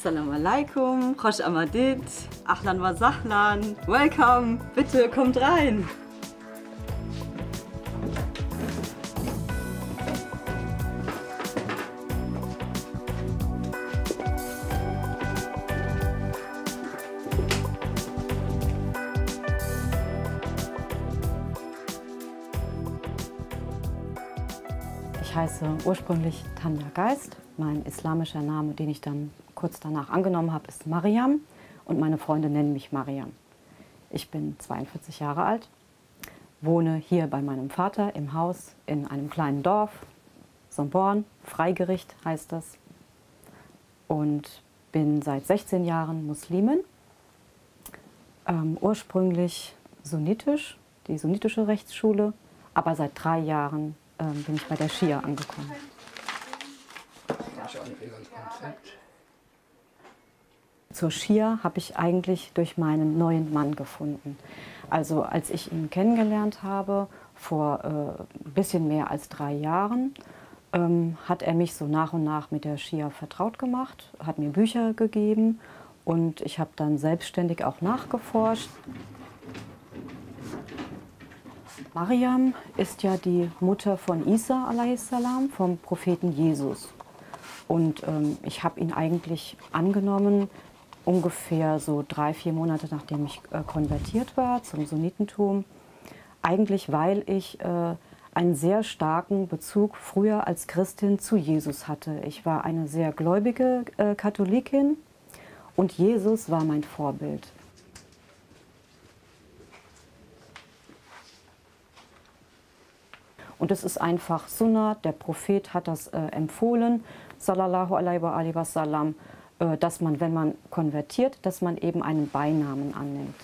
Assalamu alaikum, Khosh Amadid, Ahlan wa Sahlan, welcome, bitte kommt rein. Ich heiße ursprünglich Tanja Geist. Mein islamischer Name, den ich dann kurz danach angenommen habe, ist Mariam und meine Freunde nennen mich Mariam. Ich bin 42 Jahre alt, wohne hier bei meinem Vater im Haus in einem kleinen Dorf, Somborn, Freigericht heißt das, und bin seit 16 Jahren Muslimin, ursprünglich sunnitisch, die sunnitische Rechtsschule, aber seit 3 Jahren bin ich bei der Schia angekommen. Zur Schia habe ich eigentlich durch meinen neuen Mann gefunden. Also als ich ihn kennengelernt habe, vor ein bisschen mehr als 3 Jahren, hat er mich so nach und nach mit der Schia vertraut gemacht, hat mir Bücher gegeben und ich habe dann selbstständig auch nachgeforscht. Mariam ist ja die Mutter von Isa a.s., vom Propheten Jesus. Und ich habe ihn eigentlich angenommen, ungefähr so 3, 4 Monate nachdem ich konvertiert war zum Sunnitentum. Eigentlich weil ich einen sehr starken Bezug früher als Christin zu Jesus hatte. Ich war eine sehr gläubige Katholikin und Jesus war mein Vorbild. Und es ist einfach Sunna, der Prophet hat das empfohlen, sallallahu alaihi wa sallam, dass man, wenn man konvertiert, dass man eben einen Beinamen annimmt.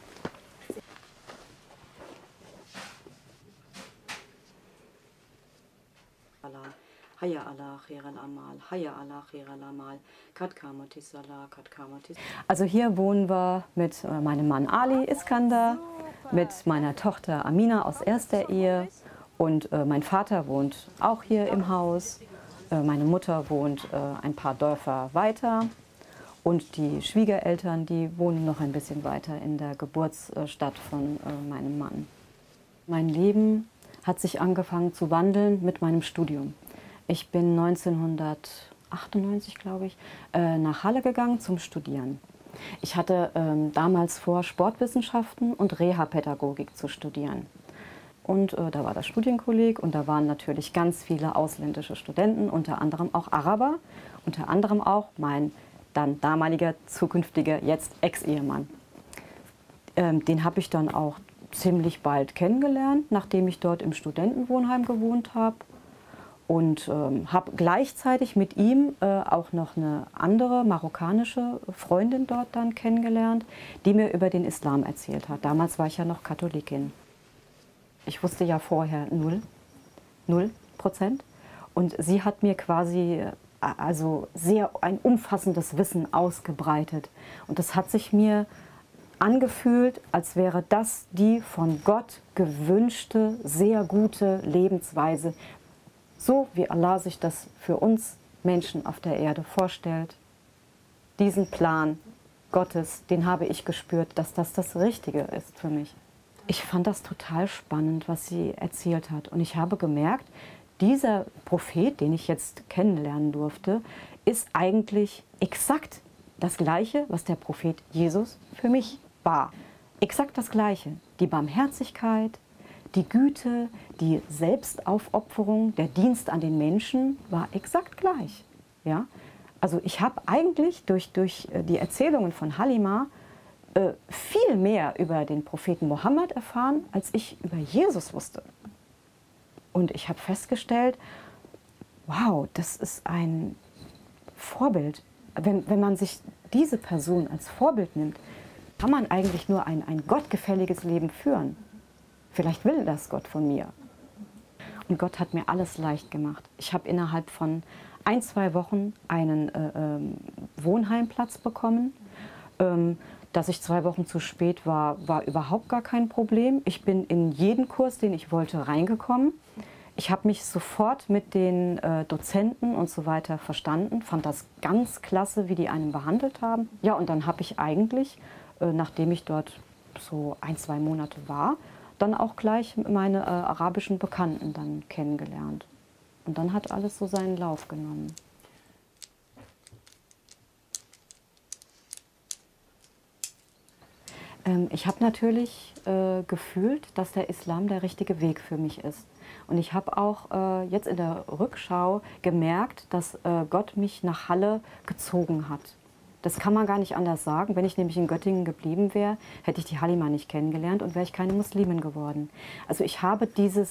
Hayya ala khairal amal, hayya ala khairal amal, kad kamatis salah, kad kamatis. Also hier wohnen wir mit meinem Mann Ali Iskander, mit meiner Tochter Amina aus erster Ehe. Und mein Vater wohnt auch hier im Haus, meine Mutter wohnt ein paar Dörfer weiter und die Schwiegereltern, die wohnen noch ein bisschen weiter in der Geburtsstadt von meinem Mann. Mein Leben hat sich angefangen zu wandeln mit meinem Studium. Ich bin 1998, glaube ich, nach Halle gegangen zum Studieren. Ich hatte damals vor, Sportwissenschaften und Reha-Pädagogik zu studieren. Und da war das Studienkolleg und da waren natürlich ganz viele ausländische Studenten, unter anderem auch Araber, unter anderem auch mein dann damaliger, zukünftiger, jetzt Ex-Ehemann. Den habe ich dann auch ziemlich bald kennengelernt, nachdem ich dort im Studentenwohnheim gewohnt habe. Und habe gleichzeitig mit ihm auch noch eine andere marokkanische Freundin dort dann kennengelernt, die mir über den Islam erzählt hat. Damals war ich ja noch Katholikin. Ich wusste ja vorher 0%. Und sie hat mir quasi also sehr ein umfassendes Wissen ausgebreitet. Und das hat sich mir angefühlt, als wäre das die von Gott gewünschte, sehr gute Lebensweise, so wie Allah sich das für uns Menschen auf der Erde vorstellt. Diesen Plan Gottes, den habe ich gespürt, dass das das Richtige ist für mich. Ich fand das total spannend, was sie erzählt hat. Und ich habe gemerkt, dieser Prophet, den ich jetzt kennenlernen durfte, ist eigentlich exakt das Gleiche, was der Prophet Jesus für mich war. Exakt das Gleiche. Die Barmherzigkeit, die Güte, die Selbstaufopferung, der Dienst an den Menschen war exakt gleich. Ja? Also ich habe eigentlich durch die Erzählungen von Halima viel mehr über den Propheten Mohammed erfahren, als ich über Jesus wusste. Und ich habe festgestellt, wow, das ist ein Vorbild. Wenn man sich diese Person als Vorbild nimmt, kann man eigentlich nur ein gottgefälliges Leben führen. Vielleicht will das Gott von mir. Und Gott hat mir alles leicht gemacht. Ich habe innerhalb von 1, 2 Wochen einen Wohnheimplatz bekommen. Dass ich 2 Wochen zu spät war, war überhaupt gar kein Problem. Ich bin in jeden Kurs, den ich wollte, reingekommen. Ich habe mich sofort mit den Dozenten und so weiter verstanden, fand das ganz klasse, wie die einen behandelt haben. Ja, und dann habe ich eigentlich, nachdem ich dort so 1, 2 Monate war, dann auch gleich meine arabischen Bekannten dann kennengelernt. Und dann hat alles so seinen Lauf genommen. Ich habe natürlich gefühlt, dass der Islam der richtige Weg für mich ist. Und ich habe auch jetzt in der Rückschau gemerkt, dass Gott mich nach Halle gezogen hat. Das kann man gar nicht anders sagen. Wenn ich nämlich in Göttingen geblieben wäre, hätte ich die Halima nicht kennengelernt und wäre ich keine Muslimin geworden. Also ich habe diesen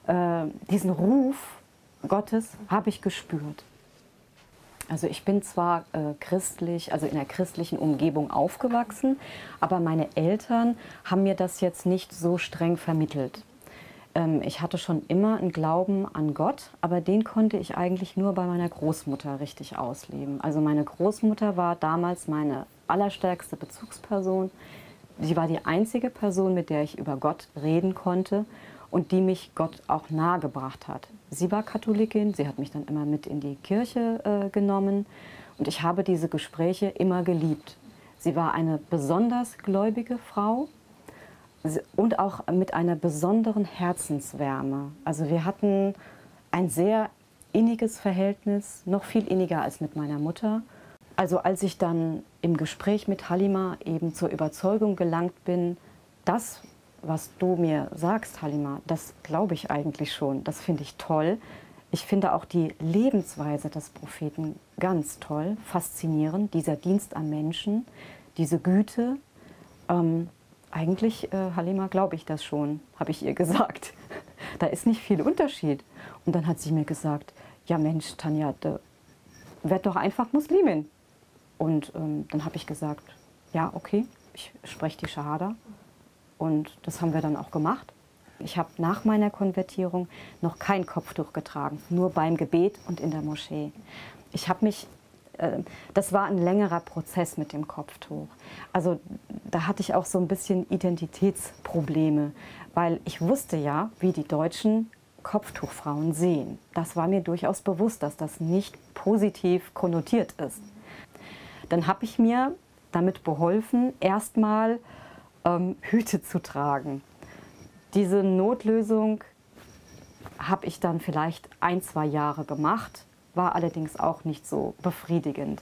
Ruf Gottes habe ich gespürt. Also ich bin zwar christlich, also in einer christlichen Umgebung aufgewachsen, aber meine Eltern haben mir das jetzt nicht so streng vermittelt. Ich hatte schon immer einen Glauben an Gott, aber den konnte ich eigentlich nur bei meiner Großmutter richtig ausleben. Also meine Großmutter war damals meine allerstärkste Bezugsperson. Sie war die einzige Person, mit der ich über Gott reden konnte und die mich Gott auch nahegebracht hat. Sie war Katholikin, sie hat mich dann immer mit in die Kirche genommen und ich habe diese Gespräche immer geliebt. Sie war eine besonders gläubige Frau und auch mit einer besonderen Herzenswärme. Also wir hatten ein sehr inniges Verhältnis, noch viel inniger als mit meiner Mutter. Also als ich dann im Gespräch mit Halima eben zur Überzeugung gelangt bin, das, was du mir sagst, Halima, das glaube ich eigentlich schon. Das finde ich toll. Ich finde auch die Lebensweise des Propheten ganz toll, faszinierend. Dieser Dienst am Menschen, diese Güte. Eigentlich, Halima, glaube ich das schon, habe ich ihr gesagt. Da ist nicht viel Unterschied. Und dann hat sie mir gesagt, ja Mensch, Tanja, werd doch einfach Muslimin. Und dann habe ich gesagt, ja, okay, ich spreche die Schahada. Und das haben wir dann auch gemacht. Ich habe nach meiner Konvertierung noch kein Kopftuch getragen, nur beim Gebet und in der Moschee. Ich habe mich, das war ein längerer Prozess mit dem Kopftuch. Also da hatte ich auch so ein bisschen Identitätsprobleme, weil ich wusste ja, wie die deutschen Kopftuchfrauen sehen. Das war mir durchaus bewusst, dass das nicht positiv konnotiert ist. Dann habe ich mir damit beholfen, erstmal Hüte zu tragen. Diese Notlösung habe ich dann vielleicht 1, 2 Jahre gemacht, war allerdings auch nicht so befriedigend.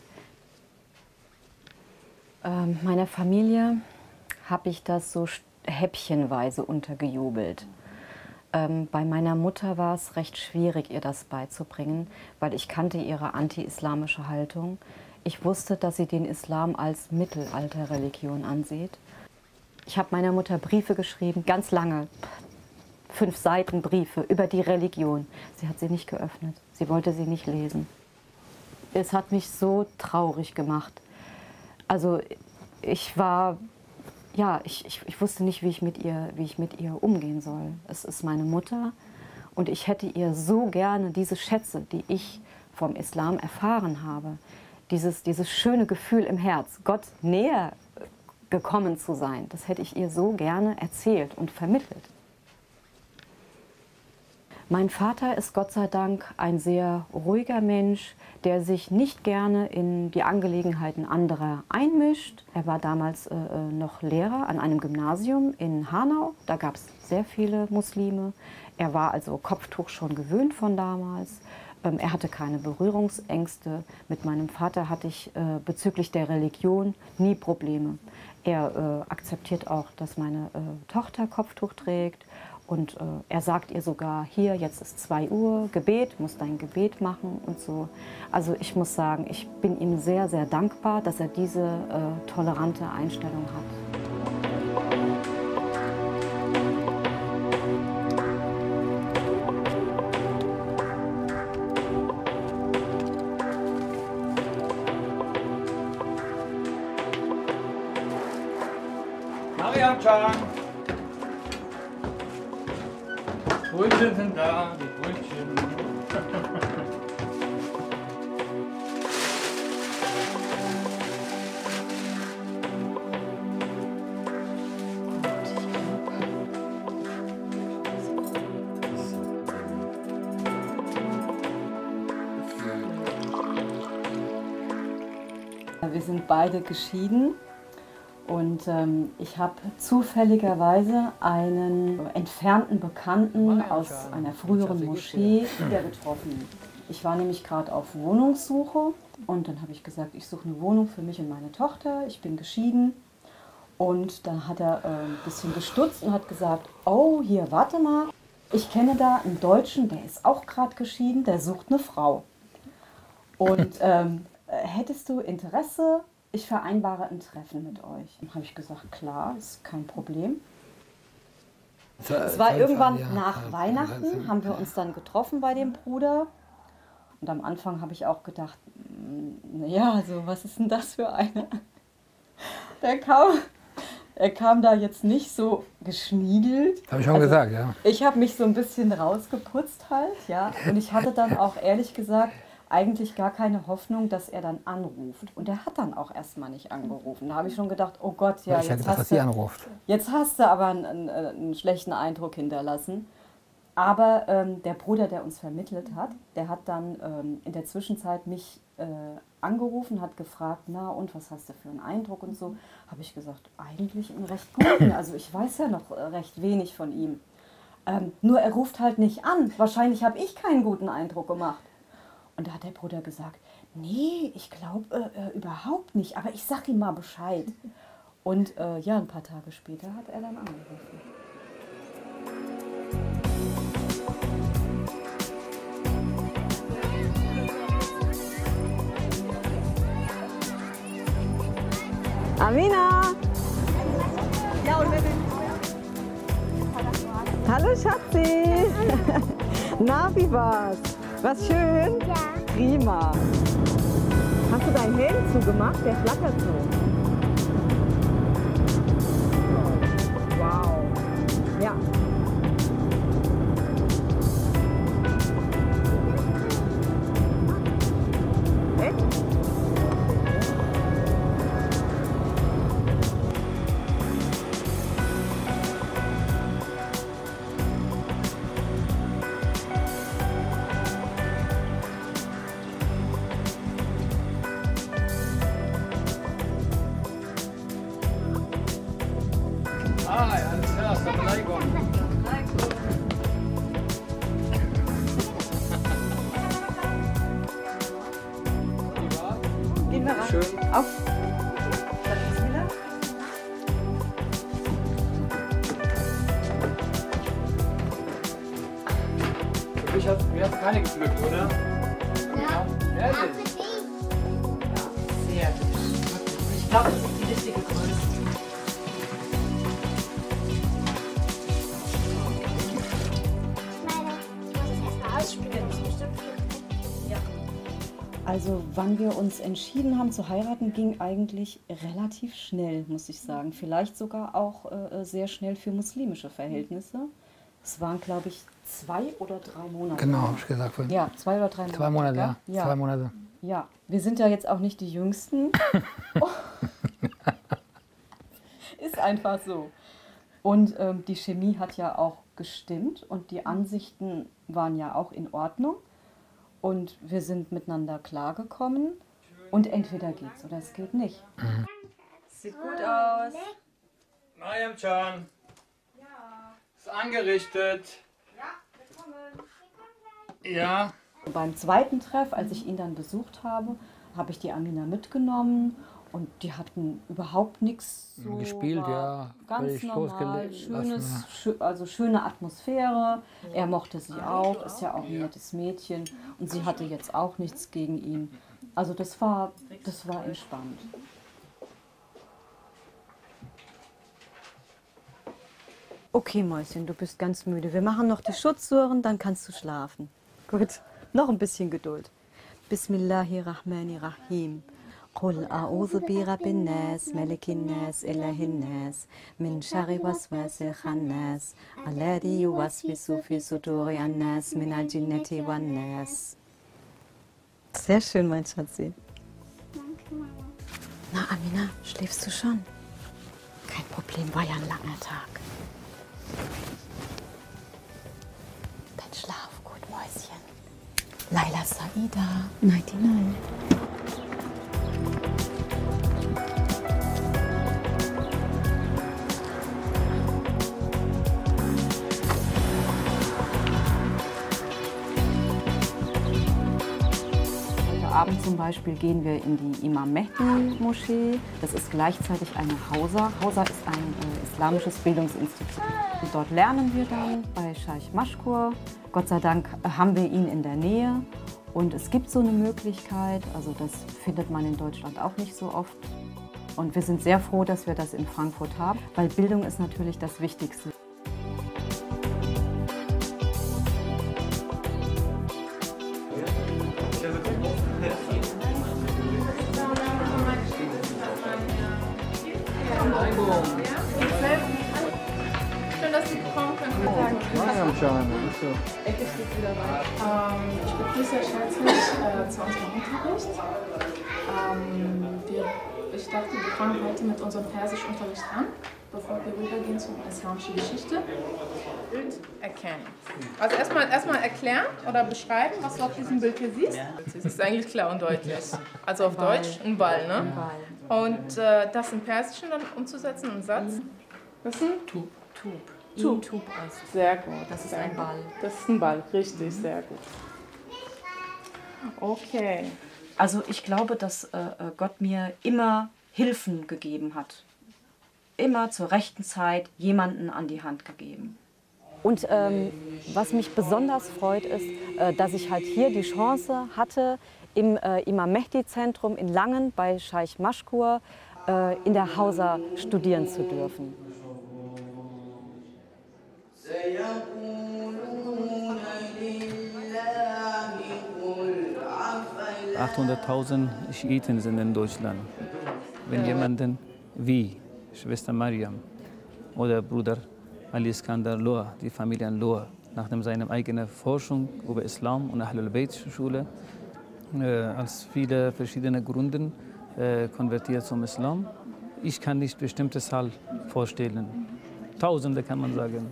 Meiner Familie habe ich das so häppchenweise untergejubelt. Bei meiner Mutter war es recht schwierig, ihr das beizubringen, weil ich kannte ihre anti-islamische Haltung. Ich wusste, dass sie den Islam als Mittelalterreligion ansieht. Ich habe meiner Mutter Briefe geschrieben, ganz lange, 5 Seiten Briefe über die Religion. Sie hat sie nicht geöffnet, sie wollte sie nicht lesen. Es hat mich so traurig gemacht. Also ich war, ja, ich wusste nicht, wie ich mit ihr umgehen soll. Es ist meine Mutter und ich hätte ihr so gerne diese Schätze, die ich vom Islam erfahren habe, dieses schöne Gefühl im Herz, Gott näher gekommen zu sein, das hätte ich ihr so gerne erzählt und vermittelt. Mein Vater ist Gott sei Dank ein sehr ruhiger Mensch, der sich nicht gerne in die Angelegenheiten anderer einmischt. Er war damals noch Lehrer an einem Gymnasium in Hanau, da gab es sehr viele Muslime. Er war also Kopftuch schon gewöhnt von damals. Er hatte keine Berührungsängste. Mit meinem Vater hatte ich bezüglich der Religion nie Probleme. Er akzeptiert auch, dass meine Tochter Kopftuch trägt. Und er sagt ihr sogar, hier, jetzt ist 2 Uhr, Gebet, musst dein Gebet machen und so. Also ich muss sagen, ich bin ihm sehr, sehr dankbar, dass er diese tolerante Einstellung hat. Mariam Can! Brötchen sind da, die Brötchen. Wir sind beide geschieden und ich habe zufälligerweise einen entfernten Bekannten aus einer früheren Moschee wieder getroffen. Ich war nämlich gerade auf Wohnungssuche und dann habe ich gesagt, ich suche eine Wohnung für mich und meine Tochter, ich bin geschieden. Und dann hat er ein bisschen gestutzt und hat gesagt, oh, hier, warte mal, ich kenne da einen Deutschen, der ist auch gerade geschieden, der sucht eine Frau. Und hättest du Interesse, ich vereinbare ein Treffen mit euch. Dann habe ich gesagt, klar, ist kein Problem. Es war irgendwann nach Weihnachten, haben wir uns dann getroffen bei dem Bruder. Und am Anfang habe ich auch gedacht, naja, also was ist denn das für einer? Er kam da jetzt nicht so geschniedelt. Habe ich schon gesagt, ja. Ich habe mich so ein bisschen rausgeputzt halt, ja. Und ich hatte dann auch ehrlich gesagt eigentlich gar keine Hoffnung, dass er dann anruft. Und er hat dann auch erstmal nicht angerufen. Da habe ich schon gedacht, oh Gott, ja, jetzt hast du aber einen schlechten Eindruck hinterlassen. Aber der Bruder, der uns vermittelt hat, der hat dann in der Zwischenzeit mich angerufen, hat gefragt, na und was hast du für einen Eindruck und so. Habe ich gesagt, eigentlich einen recht guten. Also ich weiß ja noch recht wenig von ihm. Nur er ruft halt nicht an. Wahrscheinlich habe ich keinen guten Eindruck gemacht. Und da hat der Bruder gesagt, nee, ich glaube überhaupt nicht, aber ich sag ihm mal Bescheid. Und ja, ein paar Tage später hat er dann angerufen. Amina! Hallo Schatzi! Na, wie war's? Was schön? Ja. Prima. Hast du deinen Helm zugemacht? Der flattert so. Wow. Ja. Echt? Gehen wir rein. Schön. Auf. Wir haben keine gepflückt, oder? Ja. Ehrlich? Für dich. Sehr hübsch. Ich glaube, das ist die richtige Größe. Also wann wir uns entschieden haben zu heiraten, ging eigentlich relativ schnell, muss ich sagen. Vielleicht sogar auch sehr schnell für muslimische Verhältnisse. Es waren, glaube ich, 2 oder 3 Monate. Genau, habe ich gesagt. Ja, 2 oder 3 Monate. 2 Monate, ja. Ja. 2 Monate. Ja, wir sind ja jetzt auch nicht die Jüngsten. Ist einfach so. Und die Chemie hat ja auch gestimmt und die Ansichten waren ja auch in Ordnung. Und wir sind miteinander klargekommen. Und entweder geht's oder es geht nicht. Mhm. Sieht gut aus. Mariam-chan. Ja. Ist angerichtet. Ja, wir kommen. Ja. Beim zweiten Treff, als ich ihn dann besucht habe, habe ich die Amina mitgenommen. Und die hatten überhaupt nichts so gespielt, ja. Ganz normal, also schöne Atmosphäre. Er mochte sie auch, ist ja auch ein nettes Mädchen. Und sie hatte jetzt auch nichts gegen ihn. Also das war entspannt. Okay, Mäuschen, du bist ganz müde. Wir machen noch die Schutzsuren, dann kannst du schlafen. Gut, noch ein bisschen Geduld. Bismillahirrahmanirrahim. قل أعوذ برب الناس ملك الناس إله الناس من شر وسواس الخناس الذي يوسوس في صدور الناس من الجنة والناس. Sehr schön, mein Schatzi. Danke, Mama. Na, Amina, schläfst du schon? Kein Problem, war ja ein langer Tag. Dann schlaf gut, Mäuschen. Laila Saida, nighty night. Beispiel gehen wir in die Imam Mehdi Moschee. Das ist gleichzeitig eine Hausa. Hausa ist ein islamisches Bildungsinstitut. Und dort lernen wir dann bei Scheich Maschkur. Gott sei Dank haben wir ihn in der Nähe. Und es gibt so eine Möglichkeit, also das findet man in Deutschland auch nicht so oft. Und wir sind sehr froh, dass wir das in Frankfurt haben, weil Bildung ist natürlich das Wichtigste. Schön, dass Sie kommen können. Ich begrüße euch herzlich zu unserem Unterricht. Ich dachte, wir fangen heute mit unserem Persischunterricht an, bevor wir rübergehen zur islamischen Geschichte. Bild erkennen. Also erstmal erklären oder beschreiben, was du auf diesem Bild hier siehst. Das ist eigentlich klar und deutlich. Also auf Deutsch ein Ball, ne? Und das im Persischen dann umzusetzen, einen Satz. Was ist ein Tub? Tub. Sehr gut. Das ist ein Ball. Das ist ein Ball, richtig, sehr gut. Okay. Also ich glaube, dass Gott mir immer Hilfen gegeben hat. Immer zur rechten Zeit jemanden an die Hand gegeben. Und was mich besonders freut, ist, dass ich halt hier die Chance hatte, im Imam Mehdi Zentrum in Langen bei Scheich Maschkur in der Hausa studieren zu dürfen. 800.000 Schiiten sind in Deutschland. Wenn jemanden wie Schwester Mariam oder Bruder Ali Iskandar Loa, die Familien Loa, nach seiner eigenen Forschung über Islam und Ahlul Bayt Schule, aus vielen verschiedenen Gründen konvertiert zum Islam. Ich kann nicht bestimmte Zahl vorstellen. Tausende kann man sagen.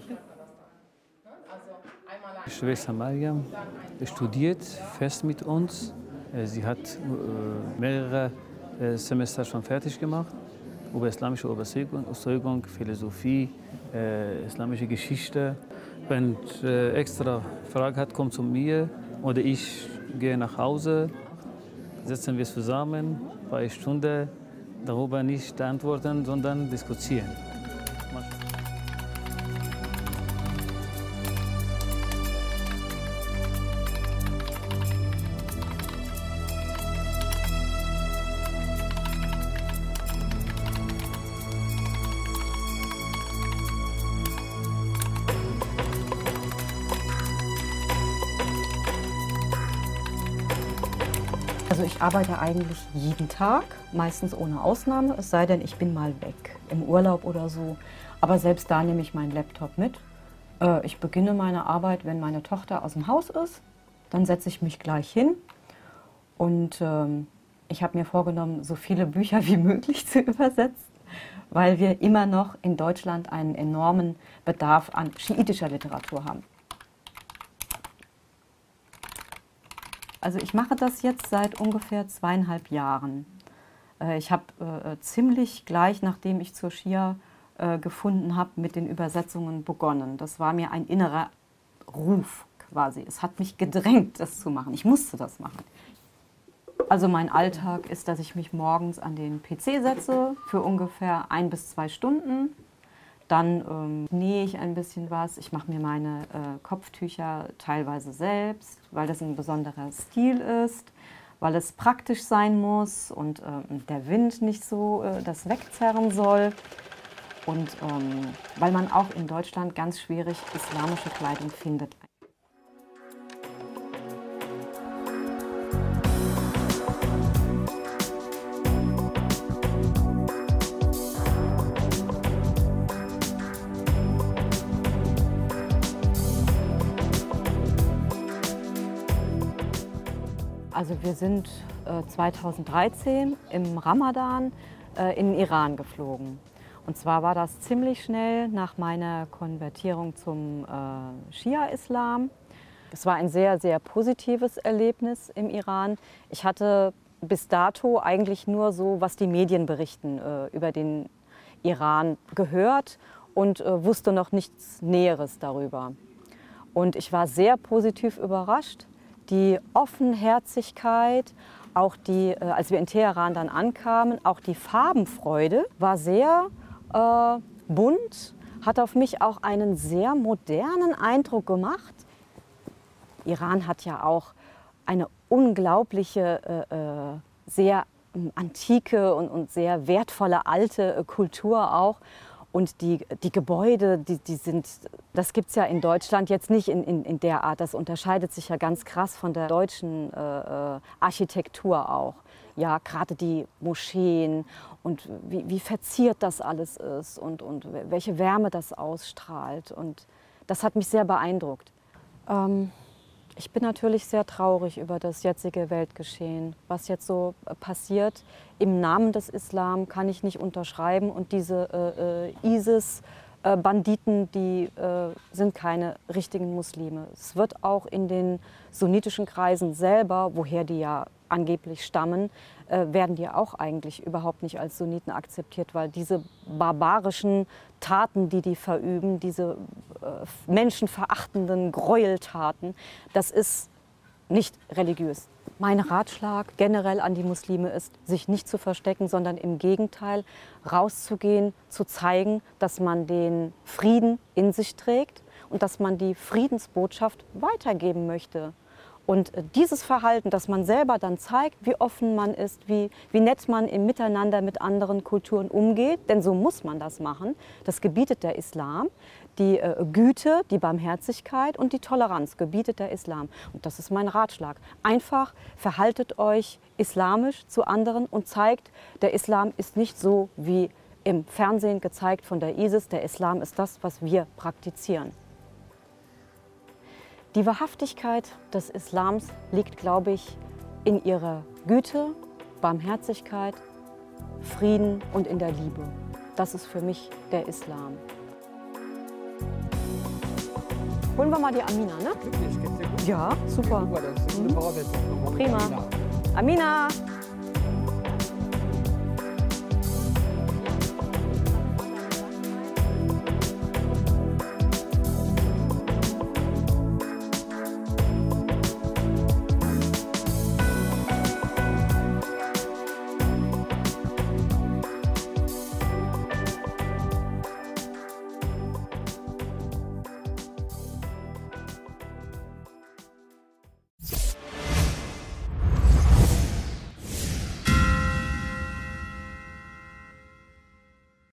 Schwester Mariam studiert fest mit uns. Sie hat mehrere Semester schon fertig gemacht über islamische Überzeugung, Philosophie, islamische Geschichte. Wenn extra Frage hat, kommt zu mir oder ich gehe nach Hause, setzen wir zusammen, ein paar Stunden darüber nicht antworten, sondern diskutieren. Also ich arbeite eigentlich jeden Tag, meistens ohne Ausnahme, es sei denn, ich bin mal weg, im Urlaub oder so. Aber selbst da nehme ich meinen Laptop mit. Ich beginne meine Arbeit, wenn meine Tochter aus dem Haus ist. Dann setze ich mich gleich hin. Und ich habe mir vorgenommen, so viele Bücher wie möglich zu übersetzen, weil wir immer noch in Deutschland einen enormen Bedarf an schiitischer Literatur haben. Also ich mache das jetzt seit ungefähr 2,5 Jahren. Ich habe ziemlich gleich, nachdem ich zur Schia gefunden habe, mit den Übersetzungen begonnen. Das war mir ein innerer Ruf quasi. Es hat mich gedrängt, das zu machen. Ich musste das machen. Also mein Alltag ist, dass ich mich morgens an den PC setze für ungefähr 1 bis 2 Stunden. Dann nähe ich ein bisschen was. Ich mache mir meine Kopftücher teilweise selbst, weil das ein besonderer Stil ist, weil es praktisch sein muss und der Wind nicht so das wegzerren soll. Und weil man auch in Deutschland ganz schwierig islamische Kleidung findet. Also wir sind 2013 im Ramadan in den Iran geflogen. Und zwar war das ziemlich schnell nach meiner Konvertierung zum Schia-Islam. Es war ein sehr, sehr positives Erlebnis im Iran. Ich hatte bis dato eigentlich nur so, was die Medien berichten, über den Iran gehört und wusste noch nichts Näheres darüber. Und ich war sehr positiv überrascht. Die Offenherzigkeit, Auch als wir in Teheran dann ankamen, auch die Farbenfreude war sehr bunt, hat auf mich auch einen sehr modernen Eindruck gemacht. Iran hat ja auch eine unglaubliche, sehr antike und sehr wertvolle alte Kultur auch. Und die Gebäude, das gibt es ja in Deutschland jetzt nicht in der Art. Das unterscheidet sich ja ganz krass von der deutschen Architektur auch. Ja, gerade die Moscheen und wie verziert das alles ist und welche Wärme das ausstrahlt. Und das hat mich sehr beeindruckt. Ich bin natürlich sehr traurig über das jetzige Weltgeschehen. Was jetzt so passiert, im Namen des Islam kann ich nicht unterschreiben. Und diese ISIS-Banditen, die sind keine richtigen Muslime. Es wird auch in den sunnitischen Kreisen selber, woher die ja angeblich stammen, werden die auch eigentlich überhaupt nicht als Sunniten akzeptiert, weil diese barbarischen Taten, die verüben, diese menschenverachtenden Gräueltaten, das ist nicht religiös. Mein Ratschlag generell an die Muslime ist, sich nicht zu verstecken, sondern im Gegenteil rauszugehen, zu zeigen, dass man den Frieden in sich trägt und dass man die Friedensbotschaft weitergeben möchte. Und dieses Verhalten, dass man selber dann zeigt, wie offen man ist, wie nett man im Miteinander mit anderen Kulturen umgeht, denn so muss man das machen, das gebietet der Islam. Die Güte, die Barmherzigkeit und die Toleranz gebietet der Islam. Und das ist mein Ratschlag. Einfach verhaltet euch islamisch zu anderen und zeigt, der Islam ist nicht so wie im Fernsehen gezeigt von der ISIS. Der Islam ist das, was wir praktizieren. Die Wahrhaftigkeit des Islams liegt, glaube ich, in ihrer Güte, Barmherzigkeit, Frieden und in der Liebe. Das ist für mich der Islam. Holen wir mal die Amina, ne? Ja, super. Prima. Amina!